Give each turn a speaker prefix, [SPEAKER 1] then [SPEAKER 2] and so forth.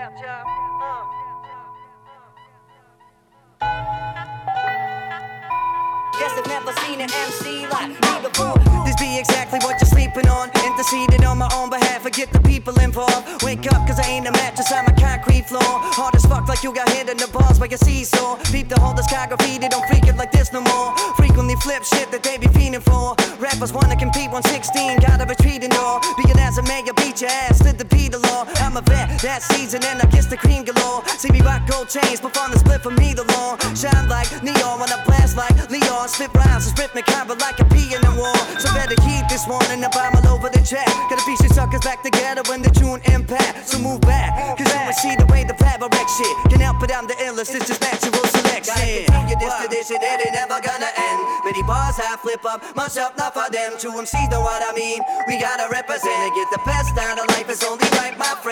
[SPEAKER 1] Guess I've never seen an MC like me before. This be exactly what you're sleeping on. Interceded on my own behalf, forget the people involved. Wake up cause I ain't a mattress, I'm a concrete floor. Hard as fuck like you got hit in the balls by a seesaw. Peep the whole the sky graffiti, don't freak it like this no more. Frequently flip shit that they be fiending for. Rappers wanna compete 116, gotta retreat and all. Being as a mayor, beat your ass, slid the Peter law. I'm a vet, that season and I kiss the cream galore. See me rock gold chains, perform the split for me the law. Shine like neon when I blast like Leon. Spit rhymes, it's rhythmic combo like a pea in the war. So better keep this one and the bomb all over the track. Gotta piece your suckers back together when the tune impact. So move back, cause you will see the way the fabric shit. Can't help it, I'm the illest, it's just natural selection. Gotta continue this tradition, it ain't never gonna end. Many bars I flip up, myself not for them. True MCs know what I mean. We gotta represent and get the best out of life, it's only right, my friend.